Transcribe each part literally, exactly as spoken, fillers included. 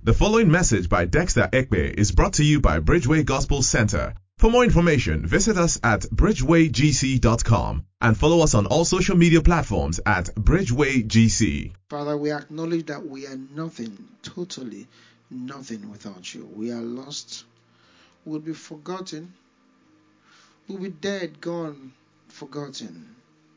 The following message by Dexter Ekpe is brought to you by Bridgeway Gospel Center. For more information, visit us at bridgeway g c dot com and follow us on all social media platforms at Bridgeway G C. Father, we acknowledge that we are nothing, totally nothing without you. We are lost, we'll be forgotten, we'll be dead, gone, forgotten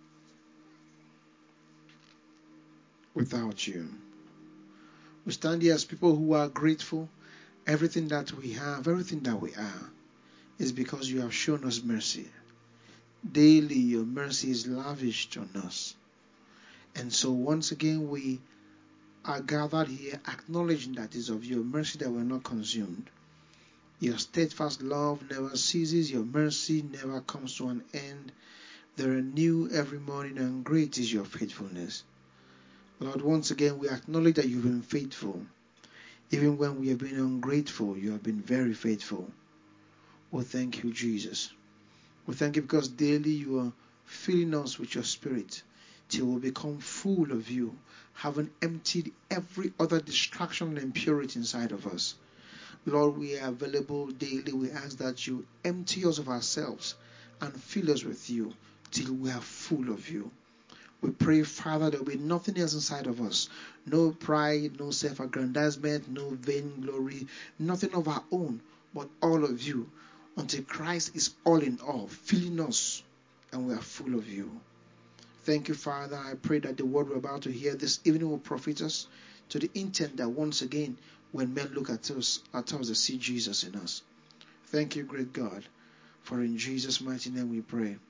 without you. We stand here as people who are grateful. Everything that we have, everything that we are, is because you have shown us mercy. Daily, your mercy is lavished on us. And so once again, we are gathered here acknowledging that it is of your mercy that we are not consumed. Your steadfast love never ceases. Your mercy never comes to an end. They are new every morning, and great is your faithfulness. Lord, once again, we acknowledge that you've been faithful. Even when we have been ungrateful, you have been very faithful. Oh, thank you, Jesus. We thank you because daily you are filling us with your spirit till we become full of you, having emptied every other distraction and impurity inside of us. Lord, we are available daily. We ask that you empty us of ourselves and fill us with you till we are full of you. We pray, Father, there will be nothing else inside of us. No pride, no self-aggrandizement, no vainglory, nothing of our own, but all of you, until Christ is all in all, filling us, and we are full of you. Thank you, Father. I pray that the word we're about to hear this evening will profit us to the intent that once again, when men look at us, at us, they see Jesus in us. Thank you, great God, for in Jesus' mighty name we pray.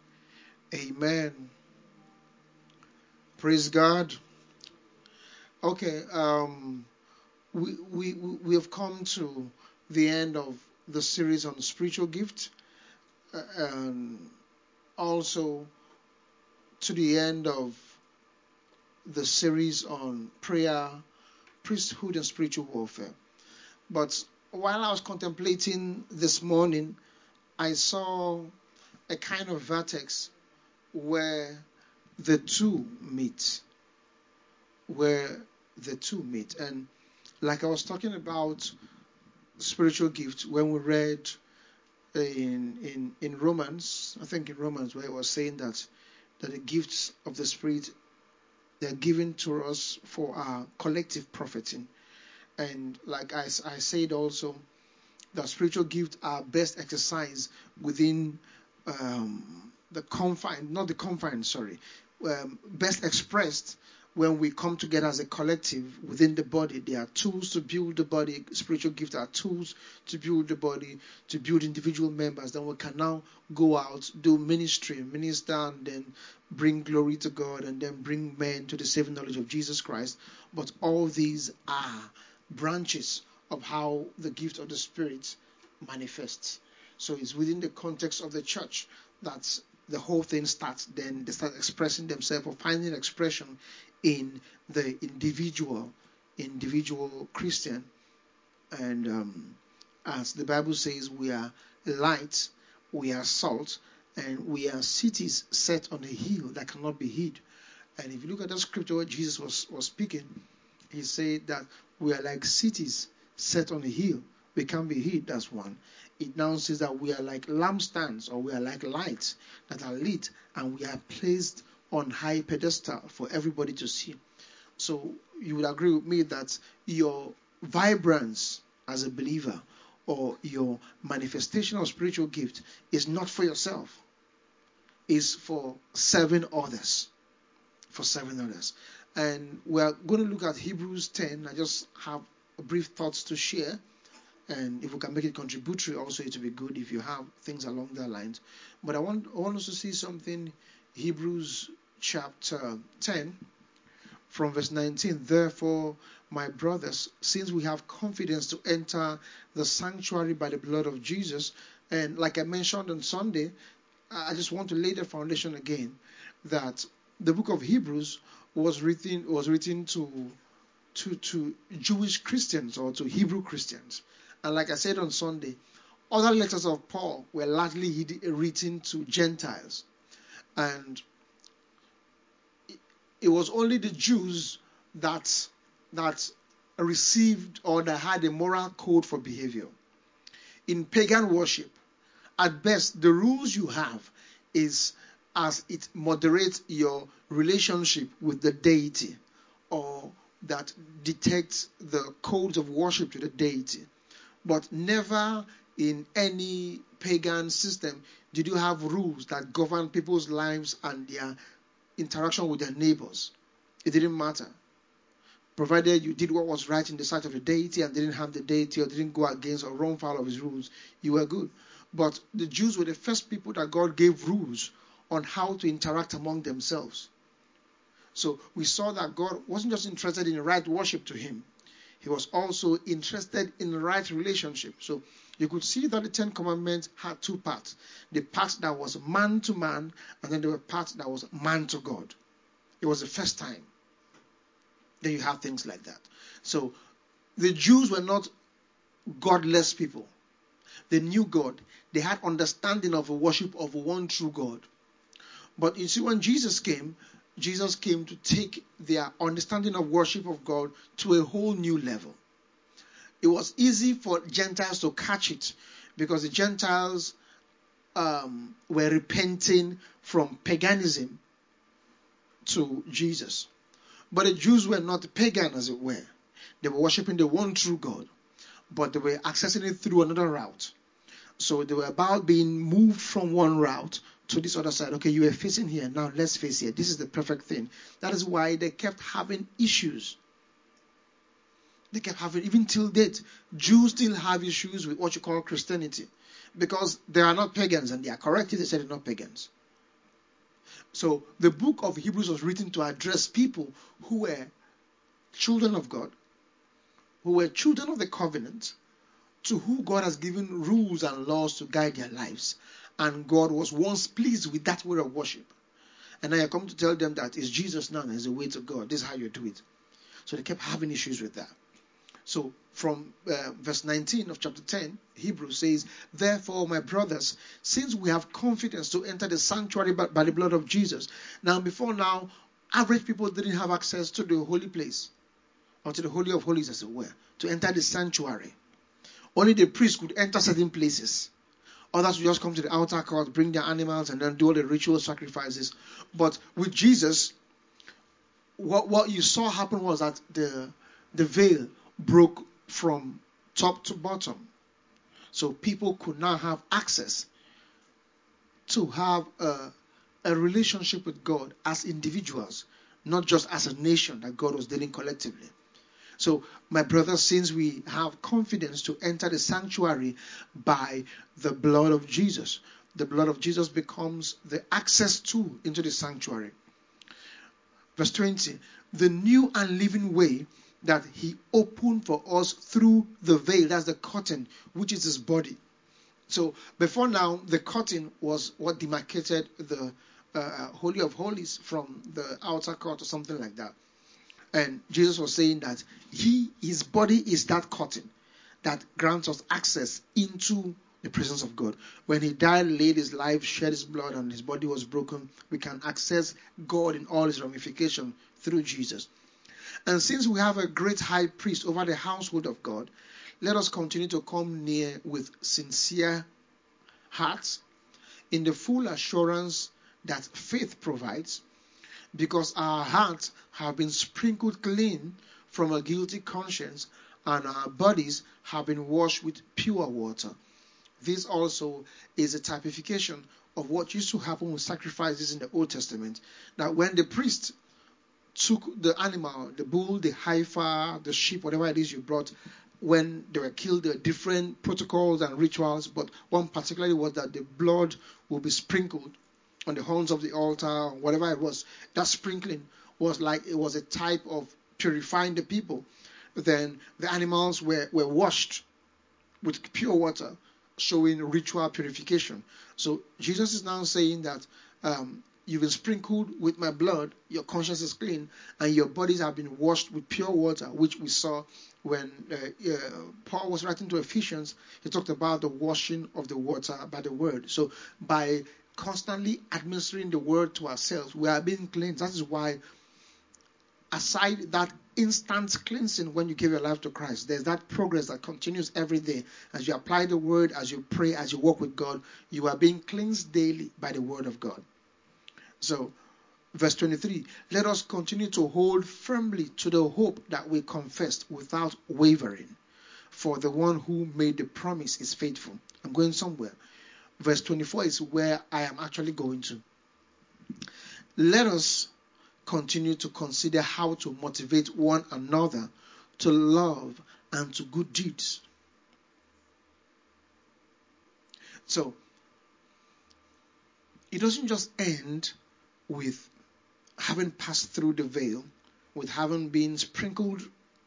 Amen. Praise God. Okay, um, we, we, we have come to the end of the series on spiritual gift, uh, and also to the end of the series on prayer, priesthood, and spiritual warfare. But while I was contemplating this morning, I saw a kind of vertex where the two meet. Where the two meet. And like I was talking about spiritual gifts when we read in in in Romans, I think in Romans, where it was saying that that the gifts of the Spirit, they're given to us for our collective profiting. And like I, I said also, that spiritual gifts are best exercised within um, the confine, not the confine, sorry, um, best expressed when we come together as a collective within the body. They are tools to build the body. Spiritual gifts are tools to build the body, to build individual members. Then we can now go out, do ministry, minister, and then bring glory to God, and then bring men to the saving knowledge of Jesus Christ. But all these are branches of how the gift of the Spirit manifests. So it's within the context of the church that the whole thing starts. Then they start expressing themselves or finding expression in the individual, individual Christian. And um, as the Bible says, we are light, we are salt, and we are cities set on a hill that cannot be hid. And if you look at that scripture where Jesus was, was speaking, he said that we are like cities set on a hill. We can't be hid, that's one. It now says that we are like lampstands, or we are like lights that are lit, and we are placed on high pedestal for everybody to see. So you would agree with me that your vibrance as a believer, or your manifestation of spiritual gift, is not for yourself. It's for serving others. For serving others. And we are going to look at Hebrews ten. I just have brief thoughts to share. And if we can make it contributory also, it will be good if you have things along that lines. But I want, I want us to see something, Hebrews chapter ten, from verse nineteen. Therefore, my brothers, since we have confidence to enter the sanctuary by the blood of Jesus, and like I mentioned on Sunday, I just want to lay the foundation again, that the book of Hebrews was written was written to to to Jewish Christians, or to Hebrew Christians. And like I said on Sunday, other letters of Paul were largely written to Gentiles. And it was only the Jews that that received or that had a moral code for behavior. In pagan worship, at best, the rules you have is as it moderates your relationship with the deity, or that detects the codes of worship to the deity. But never in any pagan system did you have rules that govern people's lives and their interaction with their neighbors. It didn't matter. Provided you did what was right in the sight of the deity and didn't harm the deity or didn't go against or run foul of his rules, you were good. But the Jews were the first people that God gave rules on how to interact among themselves. So we saw that God wasn't just interested in right worship to him. He was also interested in right relationship. So you could see that the Ten Commandments had two parts. The part that was man to man, and then there were parts that was man to God. It was the first time that you have things like that. So the Jews were not godless people. They knew God. They had understanding of a worship of one true God. But you see, when Jesus came, Jesus came to take their understanding of worship of God to a whole new level. It was easy for Gentiles to catch it because the Gentiles um, were repenting from paganism to Jesus. But the Jews were not pagan, as it were. They were worshiping the one true God, but they were accessing it through another route. So they were about being moved from one route to this other side. Okay, you were facing here. Now let's face here. This is the perfect thing. That is why they kept having issues. They kept having, even till date, Jews still have issues with what you call Christianity. Because they are not pagans, and they are correct if they say they're not pagans. So the book of Hebrews was written to address people who were children of God, who were children of the covenant, to who God has given rules and laws to guide their lives. And God was once pleased with that way of worship. And now you come to tell them that it's Jesus now as the way to God. This is how you do it. So they kept having issues with that. So from uh, verse nineteen of chapter ten, Hebrews says, "Therefore, my brothers, since we have confidence to enter the sanctuary by, by the blood of Jesus." Now, before now, average people didn't have access to the holy place, or to the Holy of Holies, as it were, to enter the sanctuary. Only the priest could enter certain places. Others would just come to the outer court, bring their animals, and then do all the ritual sacrifices. But with Jesus, what, what you saw happen was that the, the veil broke from top to bottom. So people could now have access to have a, a relationship with God as individuals, not just as a nation that God was dealing collectively. So, my brothers, since we have confidence to enter the sanctuary by the blood of Jesus, the blood of Jesus becomes the access tool into the sanctuary. Verse twenty, the new and living way that he opened for us through the veil, that's the curtain, which is his body. So, before now, the curtain was what demarcated the uh, Holy of Holies from the outer court or something like that. And Jesus was saying that he, his body is that curtain that grants us access into the presence of God. When he died, laid his life, shed his blood, and his body was broken, we can access God in all his ramifications through Jesus. And since we have a great high priest over the household of God, let us continue to come near with sincere hearts, in the full assurance that faith provides, because our hearts have been sprinkled clean from a guilty conscience, and our bodies have been washed with pure water. This also is a typification of what used to happen with sacrifices in the Old Testament. That when the priest took the animal, the bull, the heifer, the sheep, whatever it is you brought, when they were killed, there were different protocols and rituals, but one particularly was that the blood will be sprinkled on the horns of the altar, or whatever it was. That sprinkling was like it was a type of purifying the people. Then the animals were, were washed with pure water, showing ritual purification. So Jesus is now saying that um, you've been sprinkled with my blood, your conscience is clean, and your bodies have been washed with pure water, which we saw when uh, uh, Paul was writing to Ephesians. He talked about the washing of the water by the word. So by constantly administering the word to ourselves, we are being cleansed. That is why, aside that instant cleansing when you give your life to Christ. There's that progress that continues every day. As you apply the word, as you pray, as you walk with God, you are being cleansed daily by the word of God. So, verse twenty-three, let us continue to hold firmly to the hope that we confessed without wavering. For the one who made the promise is faithful. I'm going somewhere. Verse twenty-four is where I am actually going to. Let us continue to consider how to motivate one another to love and to good deeds. So, it doesn't just end with having passed through the veil, with having been sprinkled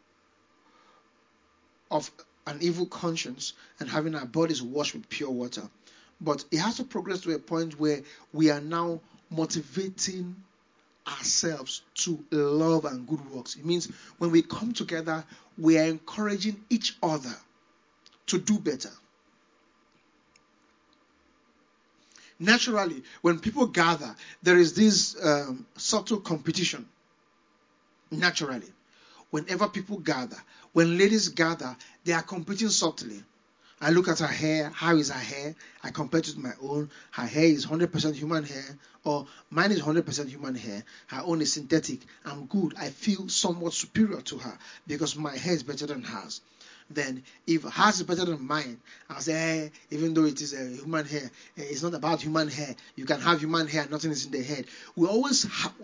of an evil conscience and having our bodies washed with pure water. But it has to progress to a point where we are now motivating ourselves to love and good works. It means when we come together, we are encouraging each other to do better. Naturally, when people gather, there is this um, subtle competition. Naturally, whenever people gather, when ladies gather, they are competing subtly. I look at her hair. How is her hair? I compare it with my own. Her hair is one hundred percent human hair, or mine is one hundred percent human hair. Her own is synthetic. I'm good. I feel somewhat superior to her because my hair is better than hers. Then, if hers is better than mine, I'll say, hey, even though it is a human hair, it's not about human hair. You can have human hair, nothing is in the head. We always have.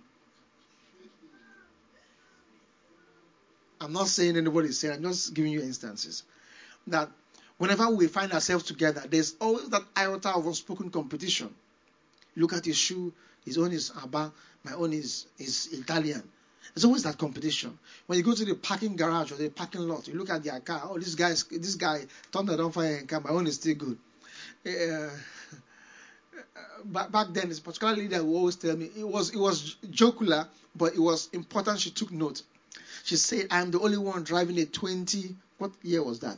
I'm not saying anybody's saying, I'm just giving you instances. That whenever we find ourselves together, there's always that iota of unspoken competition. Look at his shoe, his own is Abba, my own is, is Italian. There's always that competition. When you go to the parking garage or the parking lot, you look at their car, oh, this guy, this guy turned it on fire and car, my own is still good. Uh, back, back then, this particular leader will always tell me, it was, it was jocular, but it was important she took note. She said, I'm the only one driving a twenty, what year was that?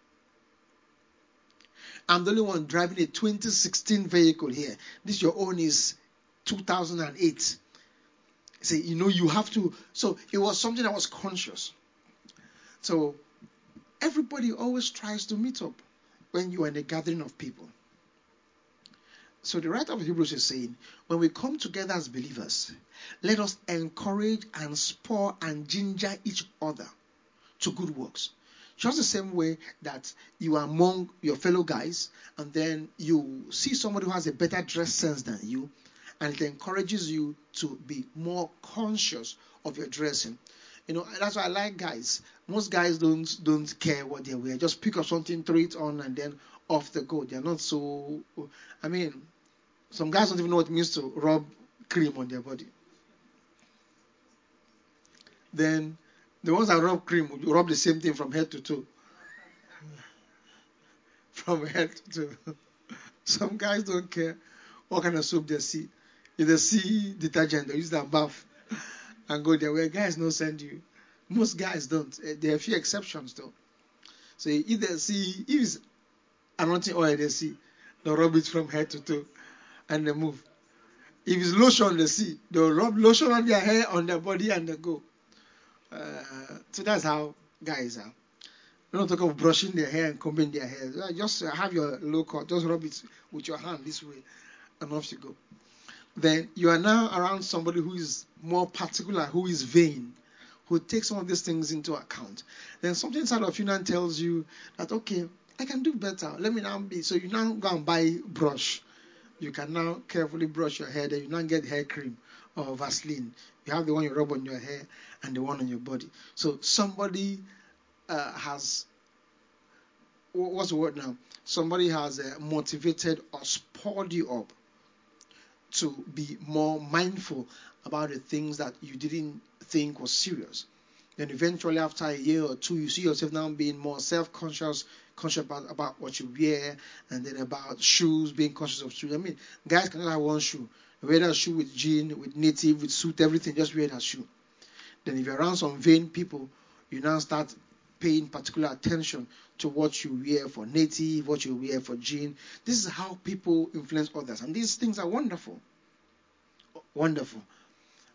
I'm the only one driving a twenty sixteen vehicle here. This your own is two thousand eight. Say, you know, you have to. So it was something that was conscious. So everybody always tries to meet up when you are in a gathering of people. So the writer of Hebrews is saying, when we come together as believers, let us encourage and spur and ginger each other to good works. Just the same way that you are among your fellow guys, and then you see somebody who has a better dress sense than you, and it encourages you to be more conscious of your dressing. You know, that's why I like guys. Most guys don't don't care what they wear. Just pick up something, throw it on, and then off they go. They're not so. I mean, some guys don't even know what it means to rub cream on their body. Then the ones that rub cream, you rub the same thing from head to toe. From head to toe. Some guys don't care what kind of soap they see. If they see detergent, they use that bath and go there. Where guys don't send you. Most guys don't. There are a few exceptions though. So if they see, if it's anointing oil they see, they'll rub it from head to toe and they move. If it's lotion they see, they'll rub lotion on their hair, on their body, and they go. Uh, so that's how guys are. We don't talk of brushing their hair and combing their hair. Just have your low cut. Just rub it with your hand this way, and off you go. Then you are now around somebody who is more particular, who is vain, who takes some of these things into account. Then something inside of you now tells you that, okay, I can do better. Let me now be. So you now go and buy brush. You can now carefully brush your hair. Then you now get hair cream or Vaseline. You have the one you rub on your hair and the one on your body. So somebody uh, has, what's the word now? Somebody has uh, motivated or spurred you up to be more mindful about the things that you didn't think was serious. Then eventually after a year or two, you see yourself now being more self-conscious, conscious about, about what you wear, and then about shoes, being conscious of shoes. I mean, guys cannot have one shoe. You wear that shoe with jean, with native, with suit, everything, just wear that shoe. Then if you're around some vain people, you now start paying particular attention to what you wear for native, what you wear for jean. This is how people influence others. And these things are wonderful. Wonderful.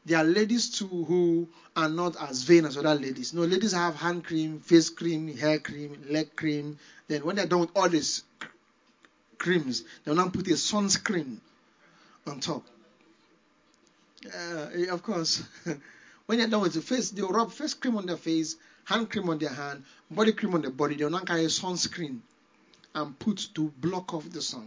There are ladies too who are not as vain as other ladies. No, ladies have hand cream, face cream, hair cream, leg cream. Then when they're done with all these creams, they'll now put a sunscreen on top. Uh, of course. When they're done with the face, they'll rub face cream on their face, hand cream on their hand, body cream on their body. They'll now carry a sunscreen and put to block off the sun.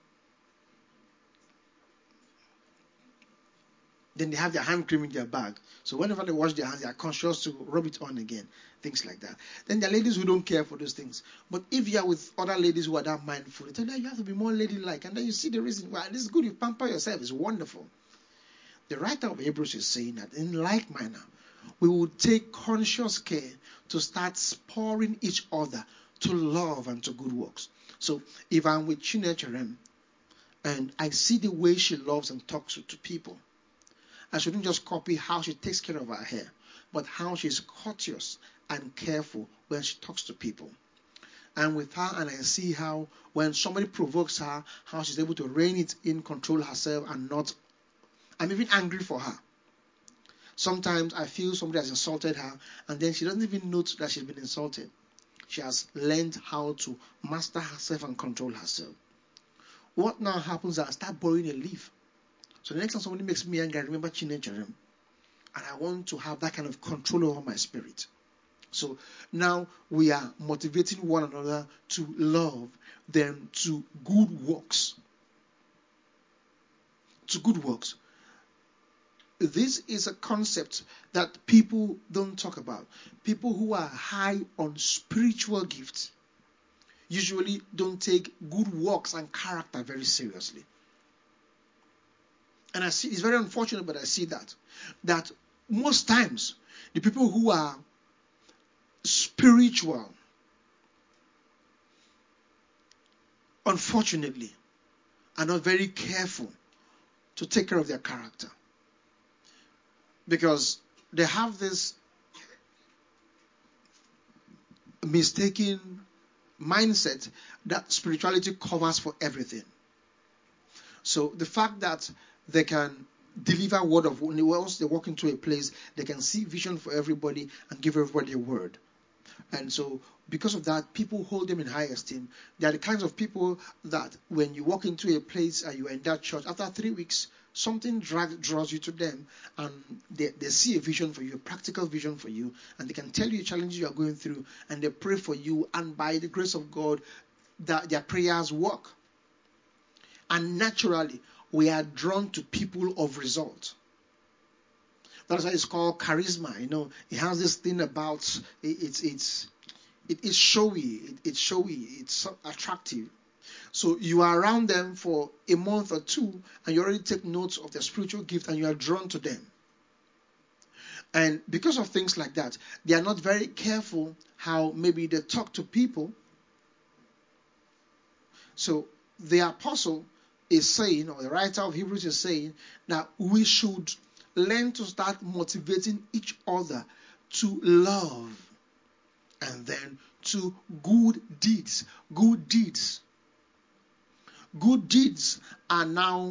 Then they have their hand cream in their bag. So whenever they wash their hands, they are conscious to rub it on again. Things like that. Then there are ladies who don't care for those things. But if you are with other ladies who are that mindful, they tell you, you have to be more ladylike. And then you see the reason why. This is good. You pamper yourself. It's wonderful. The writer of Hebrews is saying that in like manner, we will take conscious care to start spurring each other to love and to good works. So if I'm with Chinechere and I see the way she loves and talks to, to people, I shouldn't just copy how she takes care of her hair, but how she's courteous and careful when she talks to people. And with her, and I see how when somebody provokes her, how she's able to rein it in, control herself, and not. I'm even angry for her. Sometimes I feel somebody has insulted her, and then she doesn't even note that she's been insulted. She has learned how to master herself and control herself. What now happens is I start borrowing a leaf. So the next time somebody makes me angry, I remember Chinechere, and I want to have that kind of control over my spirit. So now we are motivating one another to love, then to good works. To good works. This is a concept that people don't talk about. People who are high on spiritual gifts usually don't take good works and character very seriously. And I see, it's very unfortunate, but I see that. That most times, the people who are spiritual, unfortunately, are not very careful to take care of their character. Because they have this mistaken mindset that spirituality covers for everything. So the fact that they can deliver word of once they walk into a place, they can see vision for everybody and give everybody a word. And so because of that, people hold them in high esteem. They are the kinds of people that when you walk into a place and you are in that church, after three weeks, something drag, draws you to them, and they, they see a vision for you, a practical vision for you, and they can tell you the challenges you are going through, and they pray for you, and by the grace of God, that their prayers work. And naturally, we are drawn to people of result. That's why it's called charisma. You know, it has this thing about it, it's it's it is showy, it, it's showy, it's attractive. So you are around them for a month or two, and you already take notes of their spiritual gift, and you are drawn to them. And because of things like that, they are not very careful how maybe they talk to people. So the apostle is saying, or the writer of Hebrews is saying, that we should learn to start motivating each other to love and then to good deeds. Good deeds. Good deeds are now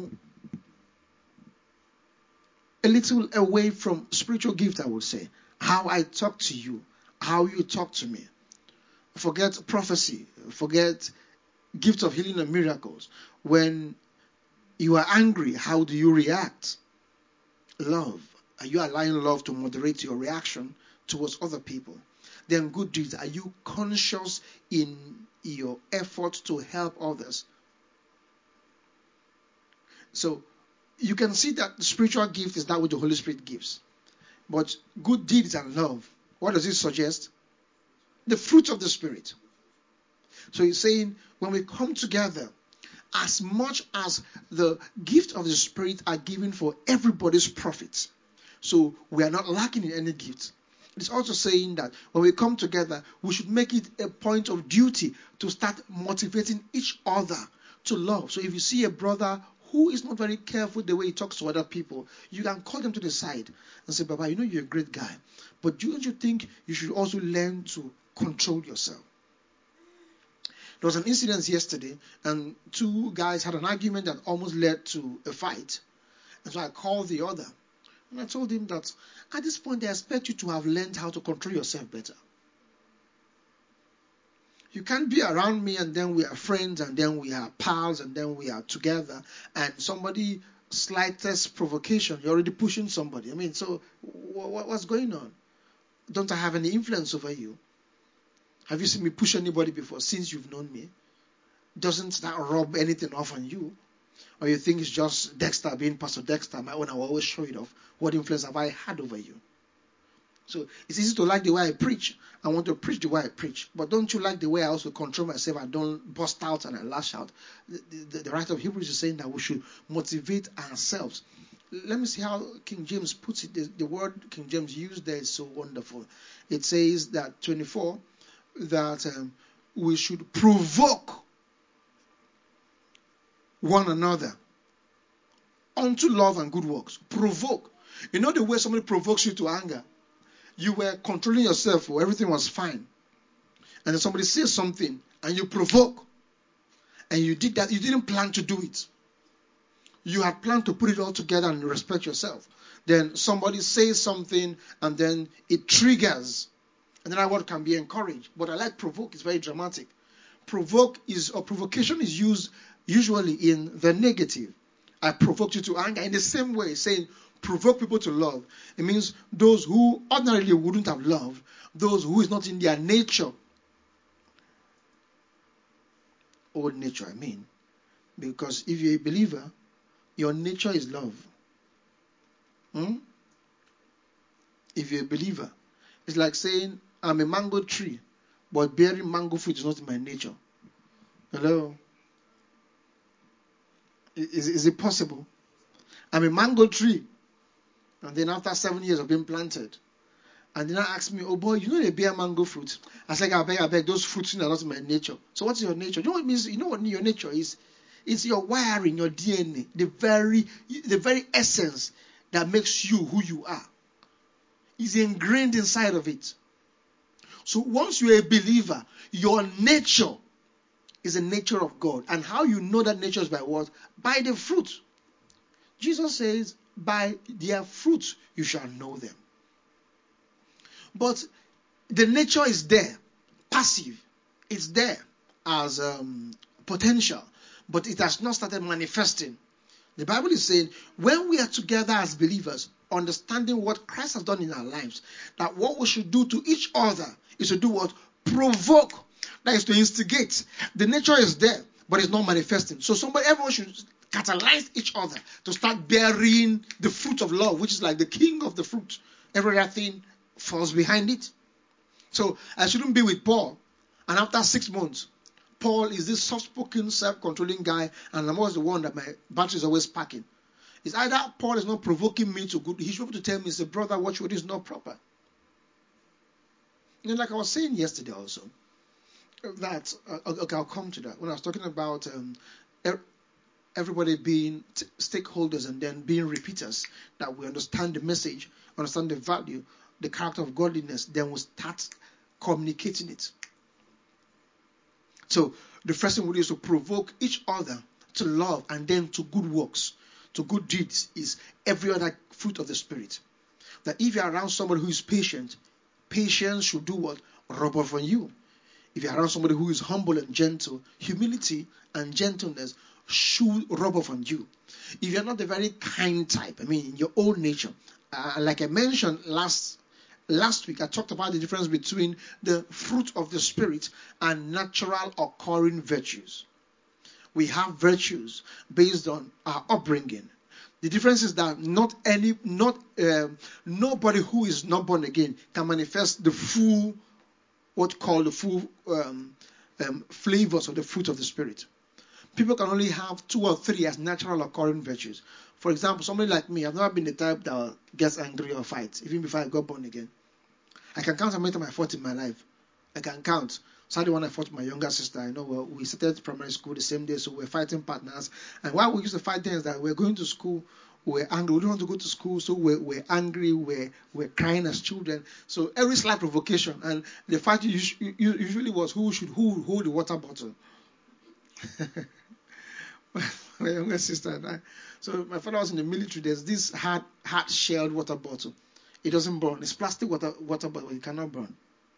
a little away from spiritual gift, I would say. How I talk to you, how you talk to me. Forget prophecy, forget gift of healing and miracles. When you are angry, how do you react? Love. Are you allowing love to moderate your reaction towards other people? Then good deeds. Are you conscious in your effort to help others? So you can see that the spiritual gift is that which the Holy Spirit gives. But good deeds and love, what does it suggest? The fruit of the Spirit. So he's saying when we come together, as much as the gift of the Spirit are given for everybody's profit, so we are not lacking in any gift. It's also saying that when we come together, we should make it a point of duty to start motivating each other to love. So if you see a brother who is not very careful the way he talks to other people, you can call them to the side and say, Baba, you know you're a great guy, but don't you think you should also learn to control yourself? There was an incident yesterday, and two guys had an argument that almost led to a fight. And so I called the other. And I told him that at this point, I expect you to have learned how to control yourself better. You can't be around me and then we are friends and then we are pals and then we are together, and somebody, slightest provocation, you're already pushing somebody. I mean, so what's going on? Don't I have any influence over you? Have you seen me push anybody before since you've known me? Doesn't that rub anything off on you? Or you think it's just Dexter being Pastor Dexter, my own, I will always show it off. What influence have I had over you? So it's easy to like the way I preach. I want to preach the way I preach. But don't you like the way I also control myself? I don't bust out and I lash out. The, the, the writer of Hebrews is saying that we should motivate ourselves. Let me see how King James puts it. The, the word King James used there is so wonderful. It says that twenty-four, that um, we should provoke one another unto love and good works. Provoke. You know the way somebody provokes you to anger? You were controlling yourself, or everything was fine. And then somebody says something, and you provoke. And you did that. You didn't plan to do it. You had planned to put it all together and respect yourself. Then somebody says something, and then it triggers. And then that word can be encouraged. But I like provoke. It's very dramatic. Provoke is, or provocation is used usually in the negative. I provoked you to anger. In the same way, saying provoke people to love. It means those who ordinarily wouldn't have loved, those who is not in their nature. Old nature, I mean. Because if you're a believer, your nature is love. Hmm? If you're a believer, it's like saying, I'm a mango tree, but bearing mango fruit is not in my nature. Hello? Is, is it possible? I'm a mango tree, and then after seven years of being planted, and then I ask me, oh boy, you know they bear mango fruit? I said, I beg, I beg, those fruits are not in my nature. So what's your nature? You know what it means? You know what your nature is? It's your wiring, your D N A, the very, the very essence that makes you who you are. Is ingrained inside of it. So once you're a believer, your nature is the nature of God. And how you know that nature is by what? By the fruit. Jesus says, by their fruit you shall know them. But the nature is there, passive. It's there as um, potential, but it has not started manifesting. The Bible is saying, when we are together as believers, understanding what Christ has done in our lives, that what we should do to each other is to do what? Provoke. That is to instigate. The nature is there, but it's not manifesting. So somebody, everyone should catalyze each other to start bearing the fruit of love, which is like the king of the fruit. Every other thing falls behind it. So I shouldn't be with Paul, and after six months, Paul is this soft-spoken, self-controlling guy, and I'm always the one that my battery is always packing. It's either Paul is not provoking me to good. He should be able to tell me, say, brother, what you do is not proper. You know, like I was saying yesterday also, that, uh, okay, I'll come to that. When I was talking about um, everybody being t- stakeholders and then being repeaters, that we understand the message, understand the value, the character of godliness, then we start communicating it. So the first thing we do is to provoke each other to love and then to good works, to good deeds, is every other fruit of the Spirit. That if you're around somebody who is patient, patience should do what? Rub off on you. If you're around somebody who is humble and gentle, humility and gentleness should rub off on you. If you're not the very kind type, I mean, in your own nature, uh, like I mentioned last Last week, I talked about the difference between the fruit of the Spirit and natural occurring virtues. We have virtues based on our upbringing. The difference is that not any, not um, nobody who is not born again can manifest the full, what called the full um, um, flavors of the fruit of the Spirit. People can only have two or three as natural occurring virtues. For example, somebody like me, I've never been the type that gets angry or fights, even before I got born again. I can count how many times I fought in my life. I can count. Sadly, when I fought with my younger sister, I know well, we started primary school the same day, so we were fighting partners. And why we used to fight then is that we were going to school, we were angry. We didn't want to go to school, so we were angry, we were, we were crying as children. So every slight provocation, and the fight usually was who should who hold the water bottle. my younger sister and I. So my father was in the military. There's this hard, hard shelled water bottle. It doesn't burn. It's plastic water water bottle. It cannot burn.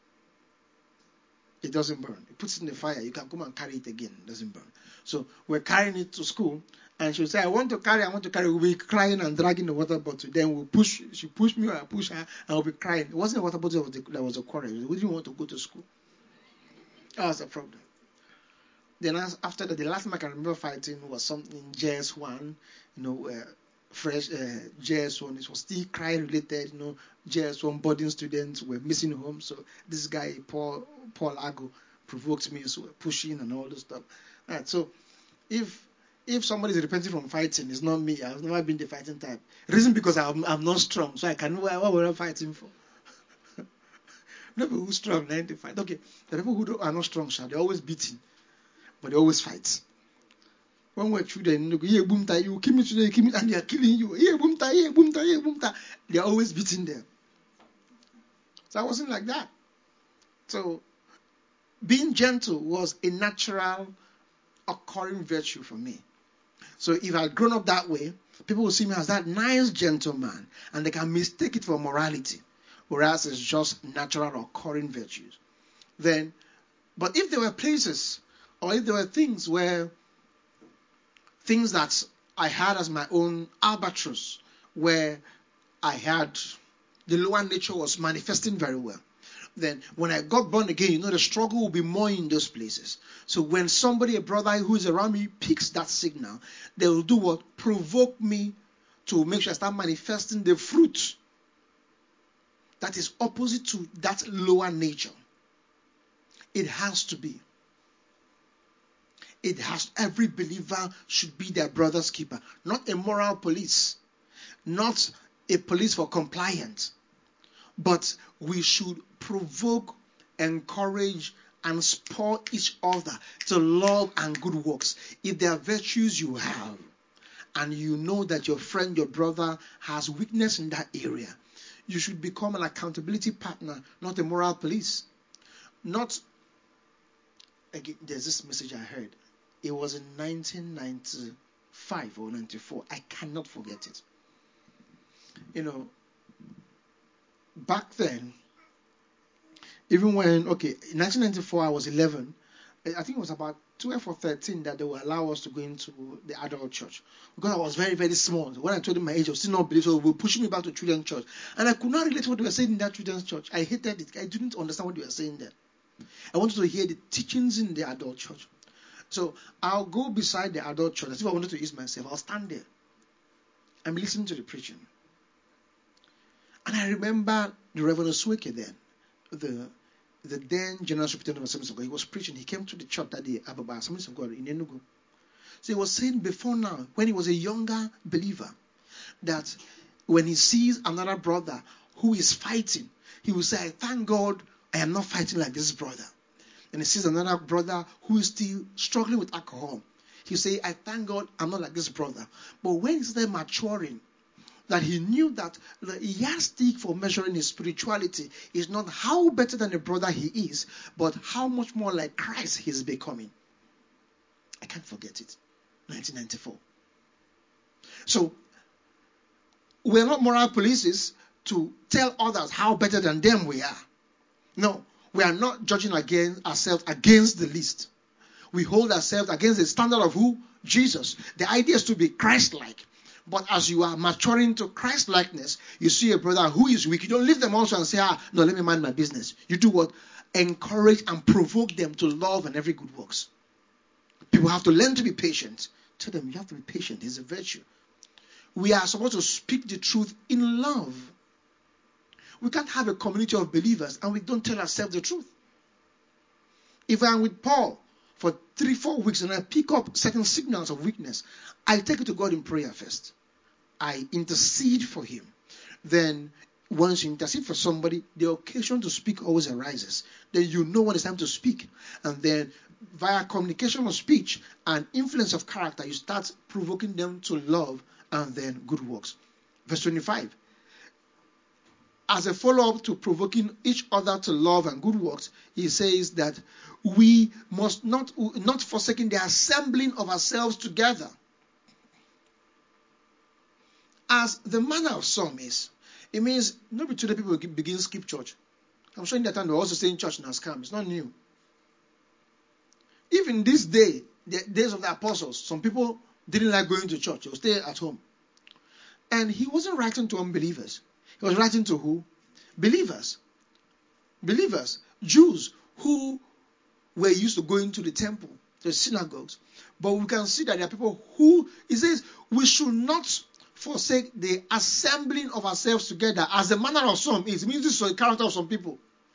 It doesn't burn. It puts it in the fire. You can come and carry it again. It doesn't burn. So we're carrying it to school, and she'll say, "I want to carry. I want to carry." We'll be crying and dragging the water bottle. Then we'll push. She push me or I push her, and we'll be crying. It wasn't a water bottle. That was a, that was a quarrel. We didn't want to go to school. That was the problem. Then after that, the last time I can remember fighting was something in J S one, you know, uh, fresh uh, J S one. It was still crime related, you know, J S one boarding students were missing home. So this guy, Paul Paul Ago, provoked me, so we're pushing and all this stuff. All right, so if if somebody is repenting from fighting, it's not me. I've never been the fighting type. Reason because I'm I'm not strong, so I can know what we're fighting for. People who are strong, then they fight. Okay, the people who are not strong, they're always beating. But they always fight. When we're children, you kill me today, you kill me, and they are killing you. They are always beating them. So I wasn't like that. So being gentle was a natural occurring virtue for me. So if I had grown up that way, people will see me as that nice gentleman, and they can mistake it for morality, whereas it's just natural occurring virtues. Then, but if there were places, or if there were things where, things that I had as my own albatross, where I had, the lower nature was manifesting very well, then when I got born again, you know, the struggle will be more in those places. So when somebody, a brother who is around me, picks that signal, they will do what? Provoke me to make sure I start manifesting the fruit that is opposite to that lower nature. It has to be. It has, every believer should be their brother's keeper, not a moral police, not a police for compliance, but we should provoke, encourage, and spur each other to love and good works. If there are virtues you have, and you know that your friend, your brother has weakness in that area, you should become an accountability partner, not a moral police. Not, again, there's this message I heard. It was in nineteen ninety-five or ninety-four. I cannot forget it. You know, back then, even when, okay, in nineteen ninety-four I was eleven, I think it was about twelve or thirteen that they would allow us to go into the adult church. Because I was very, very small. When I told them my age, I was still not believing, so they were pushing me back to children's church. And I could not relate to what they were saying in that children's church. I hated it. I didn't understand what they were saying there. I wanted to hear the teachings in the adult church. So I'll go beside the adult church. As if I wanted to ease myself, I'll stand there. I'm listening to the preaching. And I remember the Reverend Osweke then, the the then General Superintendent of Assemblies of God. He was preaching. He came to the church that day, Ababa Assemblies of God in Enugu. So he was saying before now, when he was a younger believer, that when he sees another brother who is fighting, he will say, I thank God I am not fighting like this brother. And he sees another brother who is still struggling with alcohol. He say, I thank God I'm not like this brother. But when he started maturing, that he knew that the yardstick for measuring his spirituality is not how better than the brother he is, but how much more like Christ he is becoming. I can't forget it. nineteen ninety-four. So, we're not moral polices to tell others how better than them we are. No. We are not judging against ourselves against the least. We hold ourselves against the standard of who? Jesus. The idea is to be Christ-like. But as you are maturing to Christ-likeness, you see a brother who is weak. You don't leave them also and say, ah, no, let me mind my business. You do what? Encourage and provoke them to love and every good works. People have to learn to be patient. Tell them, you have to be patient. It's a virtue. We are supposed to speak the truth in love. We can't have a community of believers and we don't tell ourselves the truth. If I'm with Paul for three, four weeks and I pick up certain signals of weakness, I take it to God in prayer first. I intercede for him. Then once you intercede for somebody, the occasion to speak always arises. Then you know when it's time to speak. And then via communication of speech and influence of character, you start provoking them to love and then good works. Verse twenty-five. As a follow-up to provoking each other to love and good works, he says that we must not, not forsaking the assembling of ourselves together. as the manner of some is, it means not today people begin to skip church. I'm sure in that time they were also saying church now scam. It's not new. Even this day, the days of the apostles, some people didn't like going to church. They would stay at home. And he wasn't writing to unbelievers. He was writing to who? Believers. Believers. Jews who were used to going to the temple, the synagogues. But we can see that there are people who, he says, we should not forsake the assembling of ourselves together as the manner of some is. It means this is the character of some people.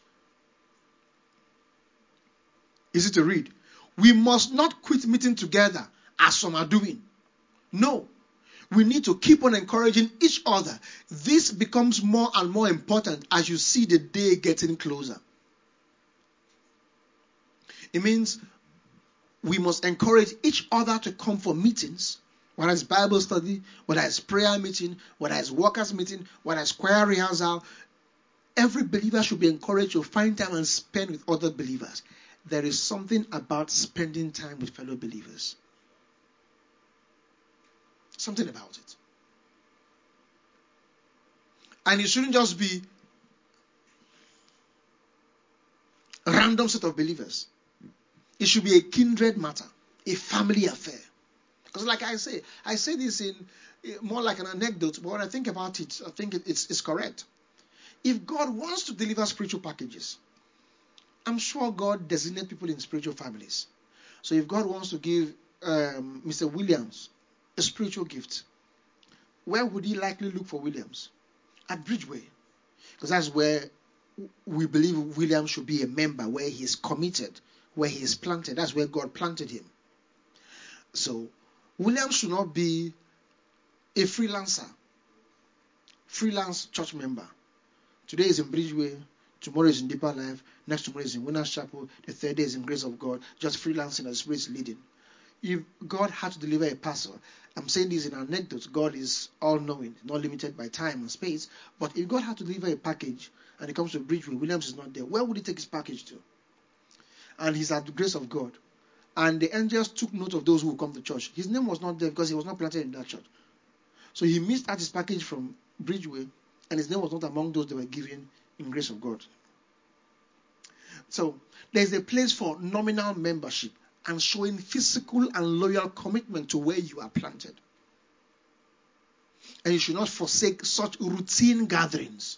Easy to read. We must not quit meeting together as some are doing. No. We need to keep on encouraging each other. This becomes more and more important as you see the day getting closer. It means we must encourage each other to come for meetings, whether it's Bible study, whether it's prayer meeting, whether it's workers meeting, whether it's choir rehearsal. Every believer should be encouraged to find time and spend with other believers. There is something about spending time with fellow believers. Something about it. And it shouldn't just be a random set of believers. It should be a kindred matter, a family affair. Because like I say, I say this in more like an anecdote, but when I think about it, I think it's, it's correct. If God wants to deliver spiritual packages, I'm sure God designates people in spiritual families. So if God wants to give um, Mister Williams a spiritual gift, where would he likely look for Williams? At Bridgeway. Because that's where we believe Williams should be a member, where he is committed, where he is planted. That's where God planted him. So Williams should not be a freelancer, freelance church member. Today is in Bridgeway, tomorrow is in Deeper Life, next tomorrow is in Winners Chapel, the third day is in Grace of God, just freelancing as the Spirit is leading. If God had to deliver a parcel, I'm saying this in anecdotes, God is all-knowing, not limited by time and space, but if God had to deliver a package and it comes to Bridgeway, Williams is not there, where would he take his package to? And he's at the Grace of God. And the angels took note of those who would come to church. His name was not there because he was not planted in that church. So he missed out his package from Bridgeway, and his name was not among those that were given in Grace of God. So there's a place for nominal membership and showing physical and loyal commitment to where you are planted. And you should not forsake such routine gatherings.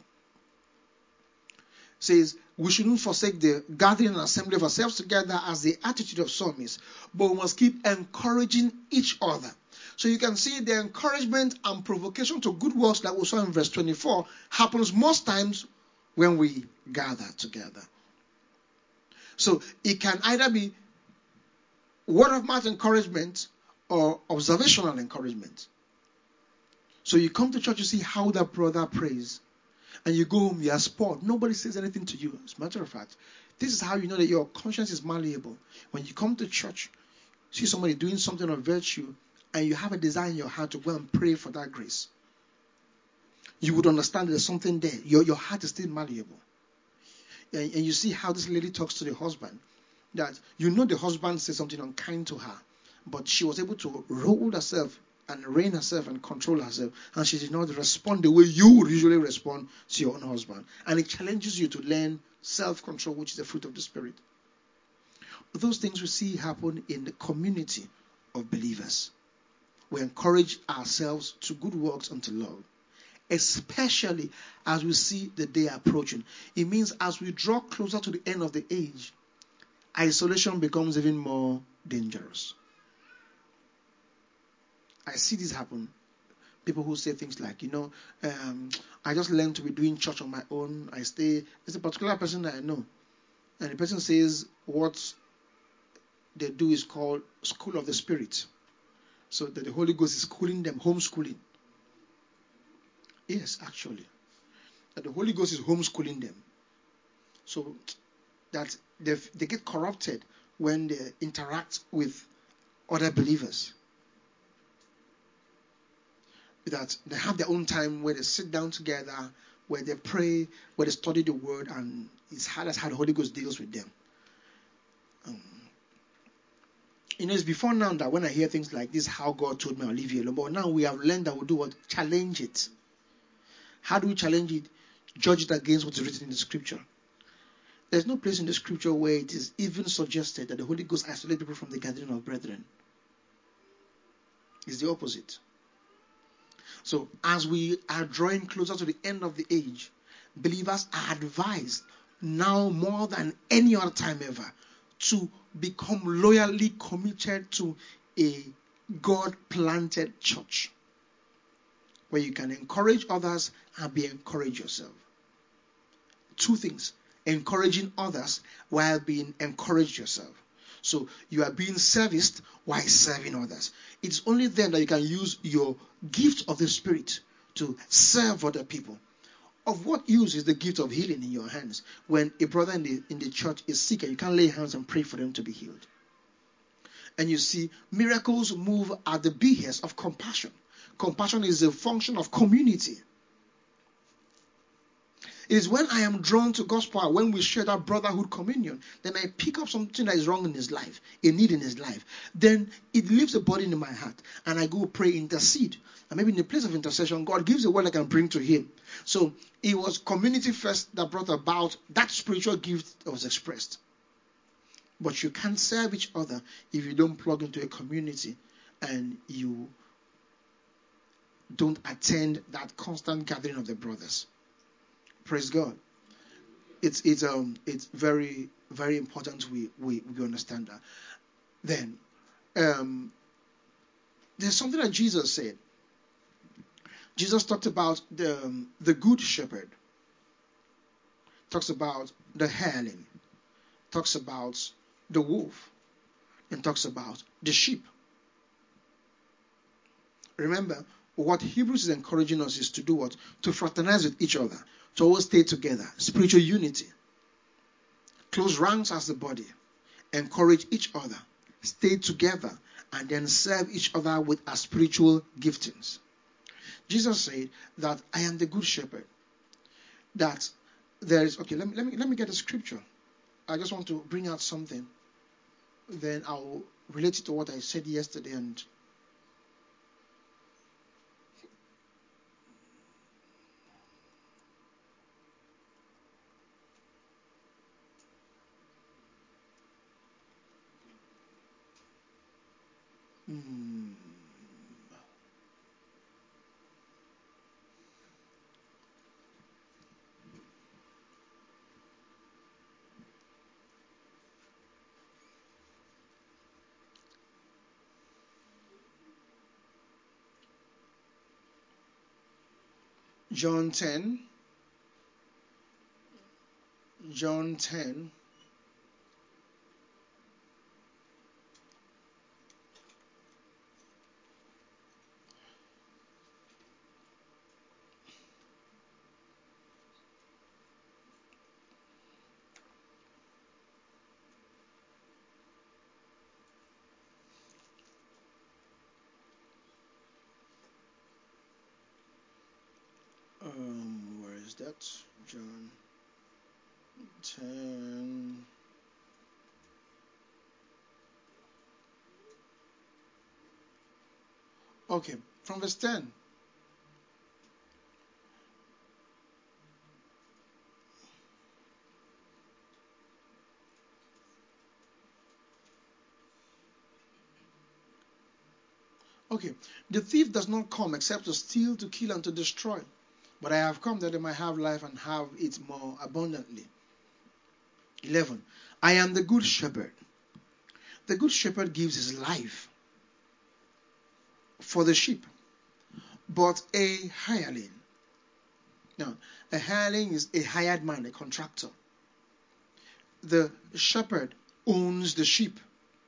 It says we shouldn't forsake the gathering and assembly of ourselves together as the attitude of some is, but we must keep encouraging each other. So you can see the encouragement and provocation to good works that we saw in verse twenty-four happens most times when we gather together. So it can either be word of mouth encouragement or observational encouragement. So you come to church, you see how that brother prays, and you go home, you are spoiled. Nobody says anything to you. As a matter of fact, this is how you know that your conscience is malleable. When you come to church, see somebody doing something of virtue, and you have a desire in your heart to go and pray for that grace, you would understand there's something there. Your, your heart is still malleable. And, and you see how this lady talks to the husband. That you know the husband said something unkind to her, but she was able to hold herself and rein herself and control herself, and she did not respond the way you would usually respond to your own husband. And it challenges you to learn self-control, which is the fruit of the Spirit. Those things we see happen in the community of believers. We encourage ourselves to good works and to love, especially as we see the day approaching. It means as we draw closer to the end of the age, isolation becomes even more dangerous. I see this happen. People who say things like, you know, um, I just learned to be doing church on my own. I stay. There's a particular person that I know. And the person says what they do is called School of the Spirit. So that the Holy Ghost is schooling them, homeschooling. Yes, actually. That the Holy Ghost is homeschooling them. So that they they get corrupted when they interact with other believers. That they have their own time where they sit down together, where they pray, where they study the word, and it's hard as how the Holy Ghost deals with them. Um, You know, it's before now that when I hear things like this, how God told me I'll leave you alone. But now we have learned that we'll do what? Challenge it. How do we challenge it? Judge it against what's written in the scripture. There's no place in the scripture where it is even suggested that the Holy Ghost isolates people from the gathering of brethren. It's the opposite. So as we are drawing closer to the end of the age, believers are advised now more than any other time ever to become loyally committed to a God-planted church where you can encourage others and be encouraged yourself. Two things. Encouraging others while being encouraged yourself. So you are being serviced while serving others. It's only then that you can use your gift of the Spirit to serve other people. Of what use is the gift of healing in your hands when a brother in the, in the church is sick and you can't lay hands and pray for them to be healed? And you see, miracles move at the behest of compassion. Compassion is a function of community. It is when I am drawn to God's power, when we share that brotherhood communion, then I pick up something that is wrong in his life, a need in his life. Then it leaves a burden in my heart, and I go pray, intercede. And maybe in the place of intercession, God gives a word I can bring to him. So it was community first that brought about that spiritual gift that was expressed. But you can't serve each other if you don't plug into a community and you don't attend that constant gathering of the brothers. Praise God. It's it's um it's very very important we we, we understand that. Then um there's something that Jesus said. Jesus talked about the um, the good shepherd. Talks about the hireling. Talks about the wolf. And talks about the sheep. Remember, what Hebrews is encouraging us is to do what? To fraternize with each other. To always stay together. Spiritual unity. Close ranks as the body. Encourage each other. Stay together. And then serve each other with our spiritual giftings. Jesus said that I am the good shepherd. That there is... Okay, let me, let me, let me get a scripture. I just want to bring out something. Then I'll relate it to what I said yesterday and... Hmm. John ten. John ten. Um, where is that? John ten. Okay, from verse ten. Okay, the thief does not come except to steal, to kill, and to destroy. But I have come that they might have life and have it more abundantly. eleven. I am the good shepherd. The good shepherd gives his life for the sheep. But a hireling. Now, a hireling is a hired man, a contractor. The shepherd owns the sheep.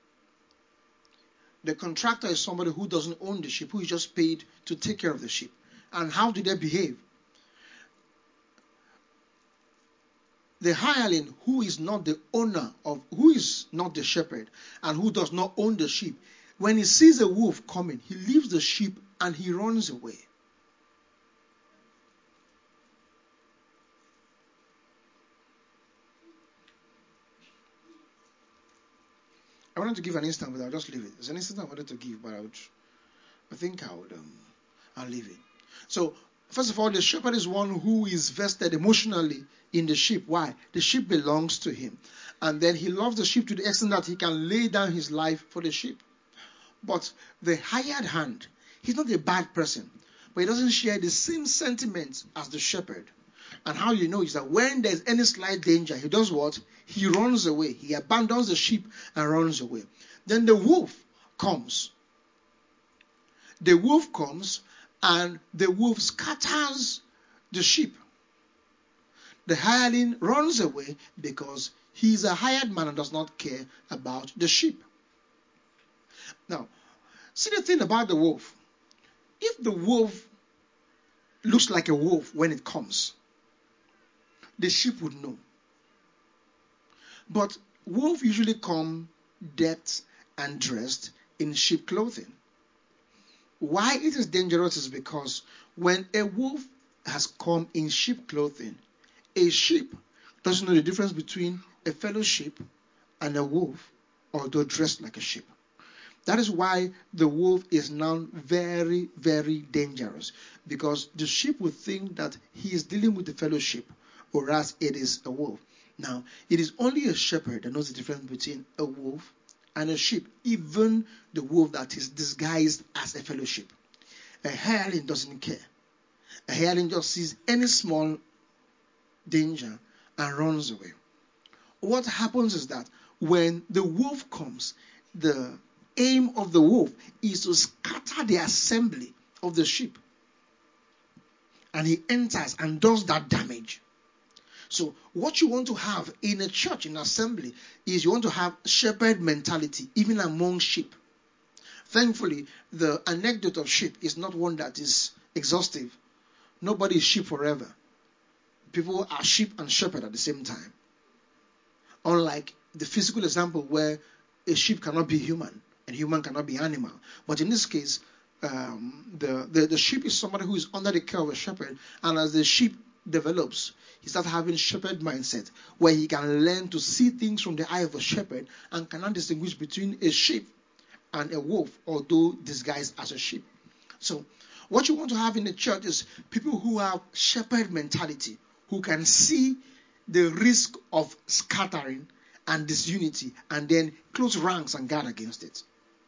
The contractor is somebody who doesn't own the sheep, who is just paid to take care of the sheep. And how do they behave? The hireling, who is not the owner of, who is not the shepherd, and who does not own the sheep, when he sees a wolf coming, he leaves the sheep and he runs away. I wanted to give an instance, but I'll just leave it. There's an instance I wanted to give, but I would, I think I would, um, I'll leave it. So, first of all, the shepherd is one who is vested emotionally in the sheep. Why? The sheep belongs to him. And then he loves the sheep to the extent that he can lay down his life for the sheep. But the hired hand, he's not a bad person, but he doesn't share the same sentiments as the shepherd. And how you know is that when there's any slight danger, he does what? He runs away. He abandons the sheep and runs away. Then the wolf comes. The wolf comes and the wolf scatters the sheep. The hireling runs away because he's a hired man and does not care about the sheep. Now, see the thing about the wolf. If the wolf looks like a wolf when it comes, the sheep would know. But wolves usually come decked and dressed in sheep clothing. Why it is dangerous is because when a wolf has come in sheep clothing, a sheep doesn't know the difference between a fellow sheep and a wolf, although dressed like a sheep. That is why the wolf is now very, very dangerous, because the sheep would think that he is dealing with the fellow sheep, whereas it is a wolf. Now, it is only a shepherd that knows the difference between a wolf and a sheep, even the wolf that is disguised as a fellow sheep. A hireling doesn't care. A hireling just sees any small danger and runs away. What happens is that when the wolf comes, the aim of the wolf is to scatter the assembly of the sheep. And he enters and does that damage. So what you want to have in a church, in assembly, is you want to have shepherd mentality, even among sheep. Thankfully, the anecdote of sheep is not one that is exhaustive. Nobody is sheep forever. People are sheep and shepherd at the same time. Unlike the physical example where a sheep cannot be human and human cannot be animal. But in this case, um, the, the, the sheep is somebody who is under the care of a shepherd, and as the sheep develops, he starts having shepherd mindset, where he can learn to see things from the eye of a shepherd and cannot distinguish between a sheep and a wolf, although disguised as a sheep. So what you want to have in the church is people who have shepherd mentality, who can see the risk of scattering and disunity and then close ranks and guard against it.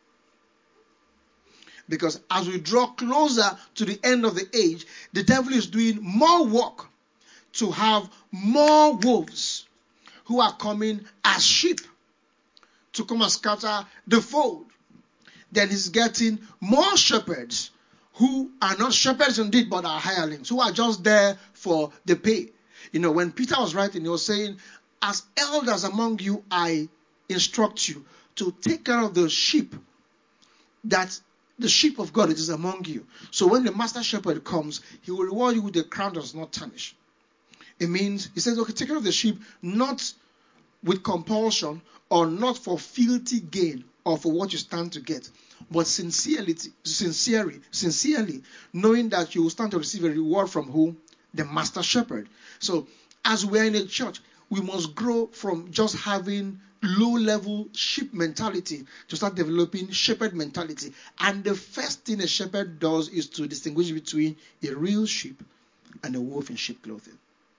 Because as we draw closer to the end of the age, the devil is doing more work to have more wolves who are coming as sheep to come and scatter the fold. Then he's getting more shepherds who are not shepherds indeed, but are hirelings, who are just there for the pay. You know, when Peter was writing, he was saying, as elders among you, I instruct you to take care of the sheep, that the sheep of God, it is among you. So when the master shepherd comes, he will reward you with a crown that does not tarnish. It means, he says, okay, take care of the sheep, not with compulsion or not for filthy gain or for what you stand to get, but sincerely, sincerely, sincerely, knowing that you will stand to receive a reward from who? The master shepherd. So as we are in a church, we must grow from just having low-level sheep mentality to start developing shepherd mentality. And the first thing a shepherd does is to distinguish between a real sheep and a wolf in sheep clothing.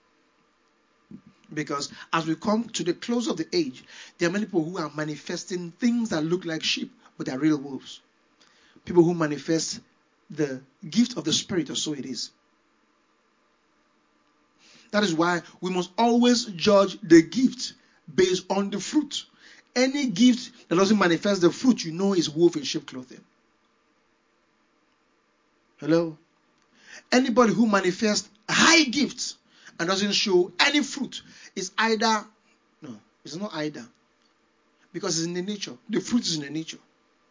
Because as we come to the close of the age, there are many people who are manifesting things that look like sheep, but they are real wolves. People who manifest the gift of the Spirit, or so it is. That is why we must always judge the gift based on the fruit. Any gift that doesn't manifest the fruit, you know, is wolf in sheep clothing. Hello? Anybody who manifests high gifts and doesn't show any fruit is either, no, it's not either. Because it's in the nature. The fruit is in the nature.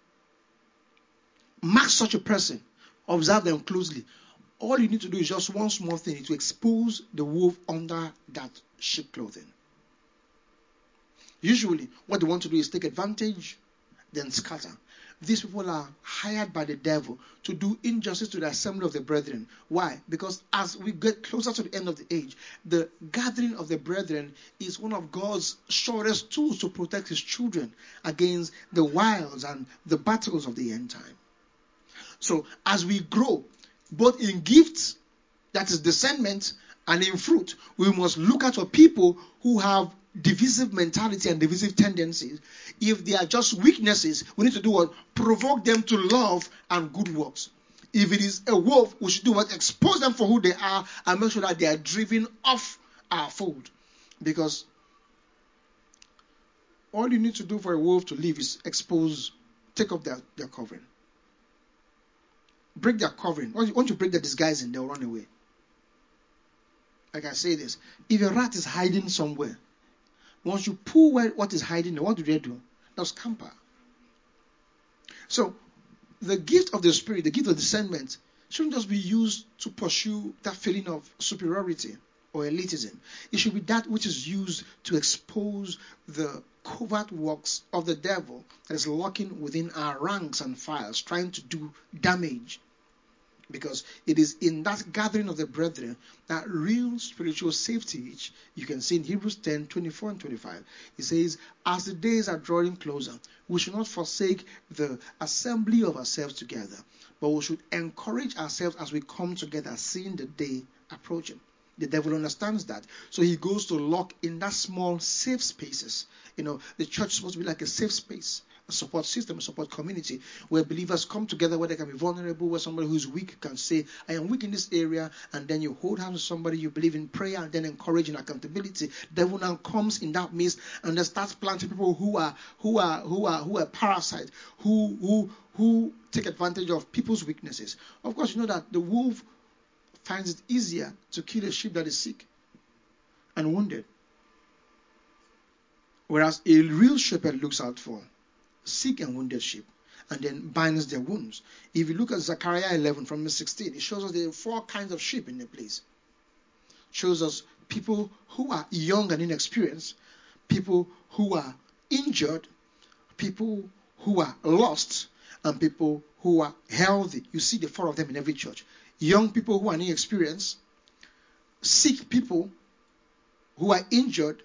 Mark such a person. Observe them closely. All you need to do is just one small thing, to expose the wolf under that sheep clothing. Usually, what they want to do is take advantage then scatter. These people are hired by the devil to do injustice to the assembly of the brethren. Why? Because as we get closer to the end of the age, the gathering of the brethren is one of God's surest tools to protect his children against the wiles and the battles of the end time. So as we grow, both in gifts, that is discernment, and in fruit, we must look at for people who have divisive mentality and divisive tendencies. If they are just weaknesses, we need to do what? Provoke them to love and good works. If it is a wolf, we should do what? Expose them for who they are and make sure that they are driven off our fold. Because all you need to do for a wolf to live is expose, take off their, their covering. Break their covering. Once you break their disguising, they'll run away. Like I say this, if a rat is hiding somewhere, once you pull where, what is hiding, what do they do? They'll scamper. So, the gift of the Spirit, the gift of discernment, shouldn't just be used to pursue that feeling of superiority or elitism. It should be that which is used to expose the covert works of the devil that is lurking within our ranks and files, trying to do damage. Because it is in that gathering of the brethren that real spiritual safety, you can see in Hebrews ten, twenty-four and twenty-five. It says, as the days are drawing closer, we should not forsake the assembly of ourselves together, but we should encourage ourselves as we come together, seeing the day approaching. The devil understands that. So he goes to lock in that small safe spaces. You know, the church is supposed to be like a safe space, a support system, a support community where believers come together, where they can be vulnerable, where somebody who's weak can say, I am weak in this area, and then you hold hands with somebody, you believe in prayer, and then encourage in accountability. The devil now comes in that midst and then starts planting people who are who are who are who are parasites, who who who take advantage of people's weaknesses. Of course, you know that the wolf finds it easier to kill a sheep that is sick and wounded. Whereas a real shepherd looks out for sick and wounded sheep and then binds their wounds. If you look at Zechariah eleven from verse sixteen, it shows us there are four kinds of sheep in the place. It shows us people who are young and inexperienced, people who are injured, people who are lost, and people who are healthy. You see the four of them in every church. Young people who are inexperienced, sick people who are injured,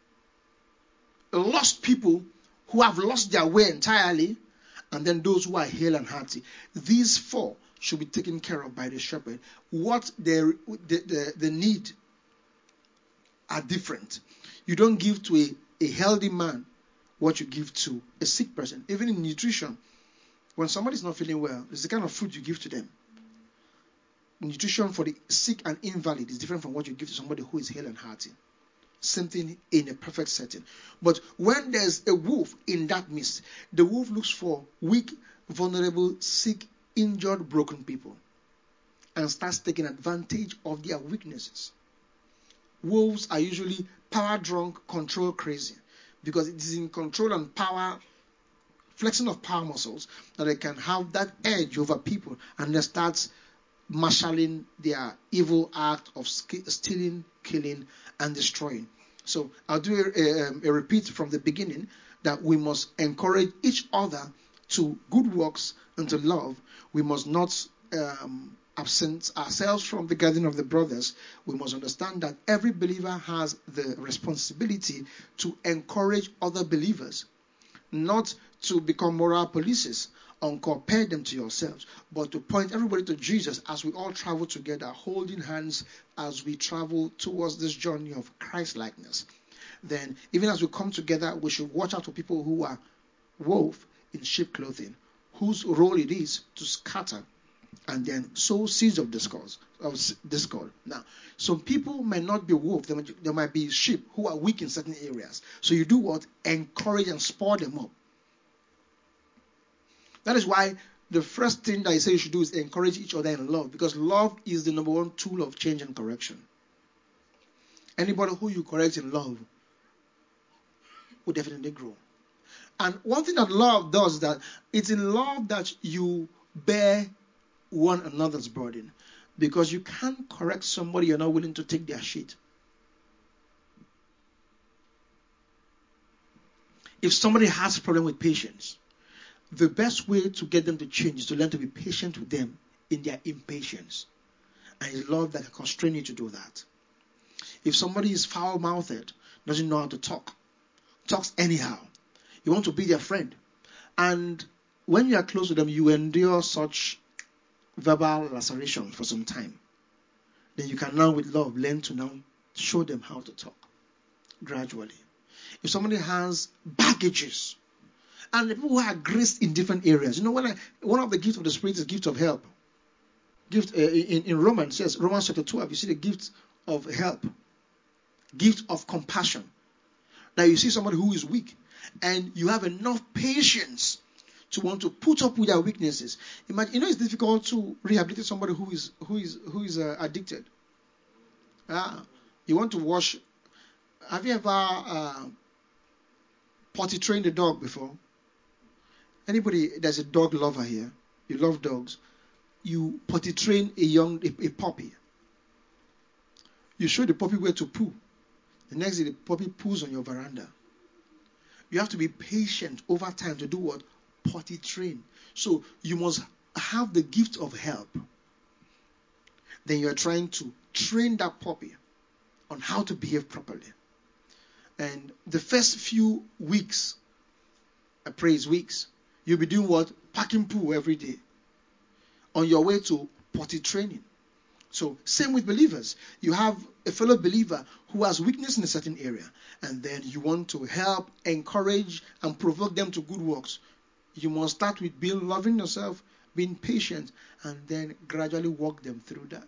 lost people who have lost their way entirely, and then those who are hale and hearty. These four should be taken care of by the shepherd. What the, the, the, the need are different. You don't give to a, a healthy man what you give to a sick person. Even in nutrition, when somebody's not feeling well, it's the kind of food you give to them. Nutrition for the sick and invalid is different from what you give to somebody who is hale and hearty. Same thing in a perfect setting. But when there's a wolf in that midst, the wolf looks for weak, vulnerable, sick, injured, broken people and starts taking advantage of their weaknesses. Wolves are usually power drunk, control crazy, because it is in control and power, flexing of power muscles, that they can have that edge over people and they start marshalling their evil act of stealing, killing, and destroying. So I'll do a, a, a repeat from the beginning that we must encourage each other to good works and to love. We must not um, absent ourselves from the gathering of the brothers. We must understand that every believer has the responsibility to encourage other believers, not to become moral polices and compare them to yourselves, but to point everybody to Jesus as we all travel together, holding hands as we travel towards this journey of Christ-likeness. Then, even as we come together, we should watch out for people who are wolf in sheep clothing, whose role it is to scatter and then sow seeds of discord. Of discord. Now, some people may not be wolf; there might, there might be sheep who are weak in certain areas. So you do what? Encourage and spur them up. That is why the first thing that I say you should do is encourage each other in love, because love is the number one tool of change and correction. Anybody who you correct in love will definitely grow. And one thing that love does is that it's in love that you bear one another's burden, because you can't correct somebody you're not willing to take their shit. If somebody has a problem with patience, the best way to get them to change is to learn to be patient with them in their impatience. And it's love that can constrain you to do that. If somebody is foul-mouthed, doesn't know how to talk, talks anyhow, you want to be their friend. And when you are close to them, you endure such verbal laceration for some time. Then you can now, with love, learn to now show them how to talk gradually. If somebody has baggages, and the people who are graced in different areas, you know, when I, one of the gifts of the Spirit is gift of help. Gift uh, in, in Romans, yes, Romans chapter twelve, you see the gift of help, gift of compassion. Now you see somebody who is weak, and you have enough patience to want to put up with their weaknesses. Imagine, you know, it's difficult to rehabilitate somebody who is who is who is uh, addicted. Ah, you want to wash. Have you ever uh, potty trained a dog before? Anybody? There's a dog lover here. You love dogs. You potty train a young a, a puppy. You show the puppy where to poo. The next day the puppy poos on your veranda. You have to be patient over time to do what? Potty train. So you must have the gift of help. Then you are trying to train that puppy on how to behave properly. And the first few weeks, I pray it's weeks, you'll be doing what? Packing poo every day. On your way to potty training. So same with believers. You have a fellow believer who has weakness in a certain area, and then you want to help, encourage, and provoke them to good works. You must start with being loving yourself, being patient, and then gradually walk them through that.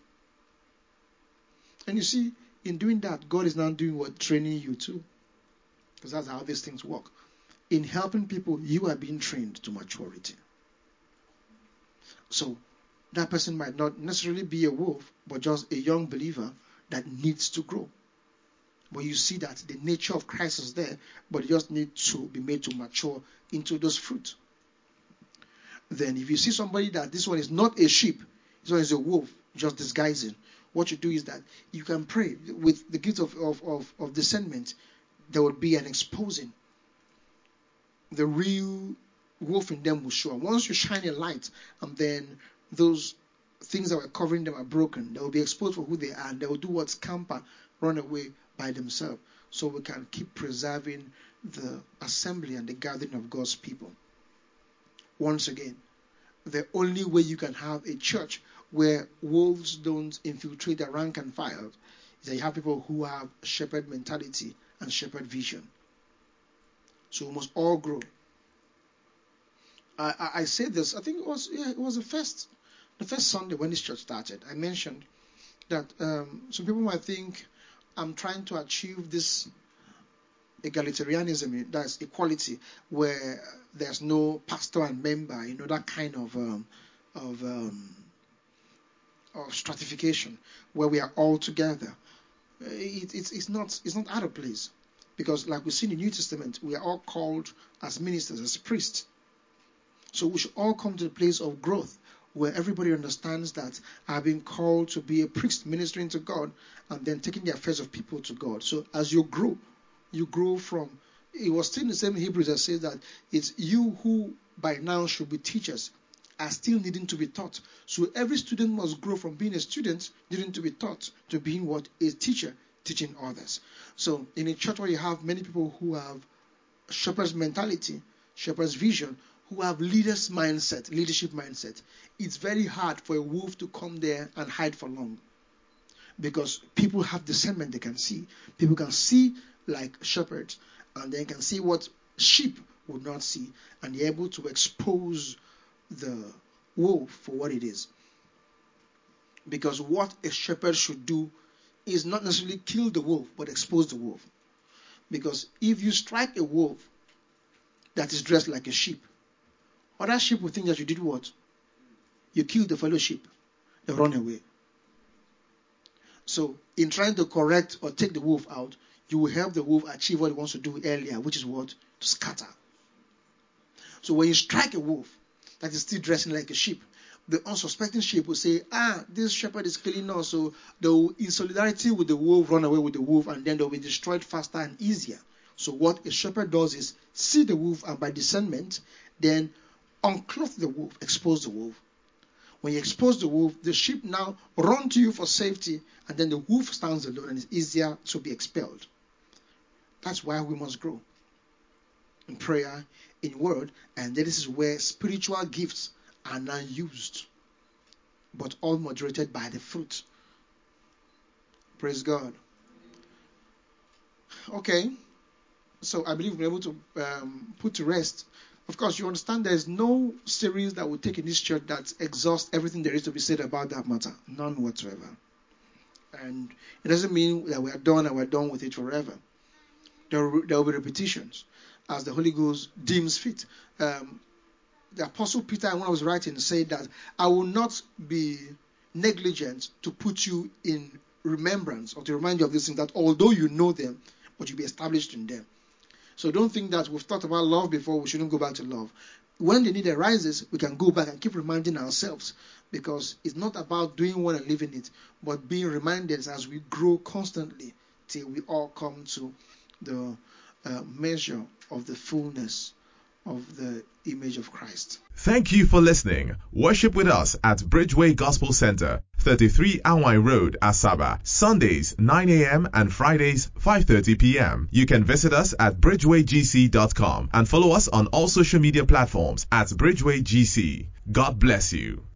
And you see, in doing that, God is now doing what? Training you too. Because that's how these things work. In helping people, you are being trained to maturity. So that person might not necessarily be a wolf, but just a young believer that needs to grow. But you see that the nature of Christ is there, but you just need to be made to mature into those fruit. Then if you see somebody that this one is not a sheep, this one is a wolf, just disguising, what you do is that you can pray with the gift of, of, of, of discernment. There will be an exposing. The real wolf in them will show. Once you shine a light, and then those things that were covering them are broken, they will be exposed for who they are, and they will do what? Scamper, run away by themselves. So we can keep preserving the assembly and the gathering of God's people. Once again, the only way you can have a church where wolves don't infiltrate the rank and file is that you have people who have shepherd mentality and shepherd vision. So we must all grow. I, I, I said this, I think it was yeah, it was the first the first Sunday when this church started. I mentioned that um, some people might think I'm trying to achieve this egalitarianism, that's equality, where there's no pastor and member, you know, that kind of um, of um, of stratification where we are all together. It, it's it's not it's not out of place, because like we see in the New Testament, we are all called as ministers, as priests. So we should all come to the place of growth where everybody understands that I've been called to be a priest ministering to God and then taking the affairs of people to God. So as you grow, you grow from, it was still in the same Hebrews that says that it's you who by now should be teachers are still needing to be taught. So every student must grow from being a student needing to be taught to being what? A teacher teaching others. So in a church where you have many people who have shepherd's mentality, shepherd's vision, who have leaders mindset, leadership mindset, it's very hard for a wolf to come there and hide for long. Because people have discernment, they can see. People can see like shepherds, and they can see what sheep would not see, and they're able to expose the wolf for what it is. Because what a shepherd should do is not necessarily kill the wolf, but expose the wolf. Because if you strike a wolf that is dressed like a sheep, other sheep will think that you did what? You killed the fellow sheep. They run away. So in trying to correct or take the wolf out, you will help the wolf achieve what he wants to do earlier, which is what? To scatter. So when you strike a wolf that is still dressing like a sheep, the unsuspecting sheep will say, ah, this shepherd is killing us. So they will, in solidarity with the wolf, run away with the wolf, and then they'll be destroyed faster and easier. So what a shepherd does is see the wolf, and by discernment, then unclothe the wolf, expose the wolf. When you expose the wolf, the sheep now run to you for safety, and then the wolf stands alone and it's easier to be expelled. That's why we must grow in prayer, in word, and this is where spiritual gifts are now used, but all moderated by the fruit. Praise God. Okay, so I believe we're able to um, put to rest. Of course, you understand there's no series that we take in this church that exhausts everything there is to be said about that matter. None whatsoever. And it doesn't mean that we are done and we're done with it forever. There will, there will be repetitions as the Holy Ghost deems fit. Um, the Apostle Peter, when I was writing, said that I will not be negligent to put you in remembrance or to remind you of these things, that although you know them, but you'll be established in them. So don't think that we've talked about love before, we shouldn't go back to love. When the need arises, we can go back and keep reminding ourselves, because it's not about doing one and leaving it, but being reminded as we grow constantly till we all come to the uh, measure of the fullness of the image of Christ. Thank you for listening. Worship with us at Bridgeway Gospel Center, thirty-three Anwai Road, Asaba, Sundays nine a.m. and Fridays five thirty p.m. You can visit us at bridgeway g c dot com and follow us on all social media platforms at Bridgeway G C. God bless you.